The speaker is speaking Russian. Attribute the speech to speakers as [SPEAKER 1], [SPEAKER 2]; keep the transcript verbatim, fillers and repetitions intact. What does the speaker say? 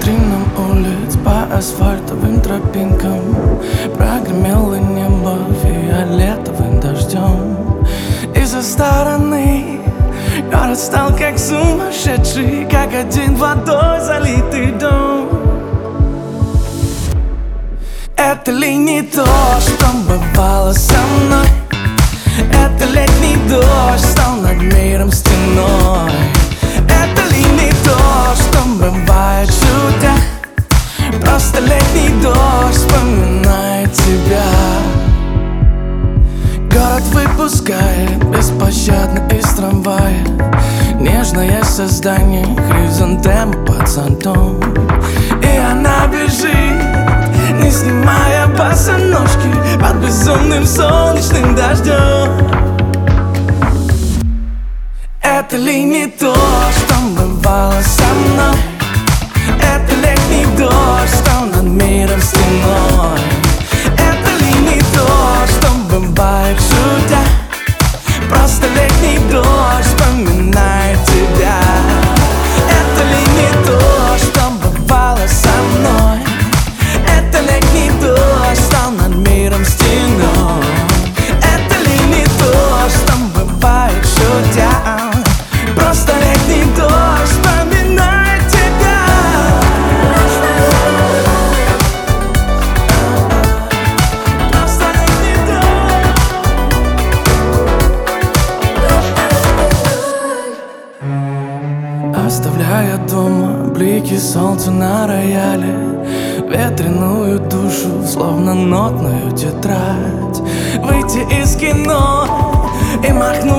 [SPEAKER 1] витринам улиц, по асфальтовым тропинкам прогремело небо фиолетовым дождем. И со стороны город стал как сумасшедший, как один водой залитый дом. Это ли не то, что бывало со мной? Это летний дождь стал над миром стеной. Это ли не то, что бывает чудо? Просто летний дождь вспоминает тебя. Город выпускает беспощадно из трамвая нежное создание хризантемы под зонтом. И она бежит, не снимая босоножки, под безумным солнечным дождем. Это ли не то, что бывало со мной? Это летний дождь стал над миром стеной. Это ли не то, что бывает чудо? Просто летний дождь вспоминает тебя. Это ли не то, что бывало со мной? Это летний дождь стал над миром стеной. Это ли не то, что бывает чудо? Просто летний дождь вспоминает тебя. Просто летний дождь. Оставляя дома блики солнца на рояле, ветреную душу, словно нотную тетрадь. Выйти из кино и махнуть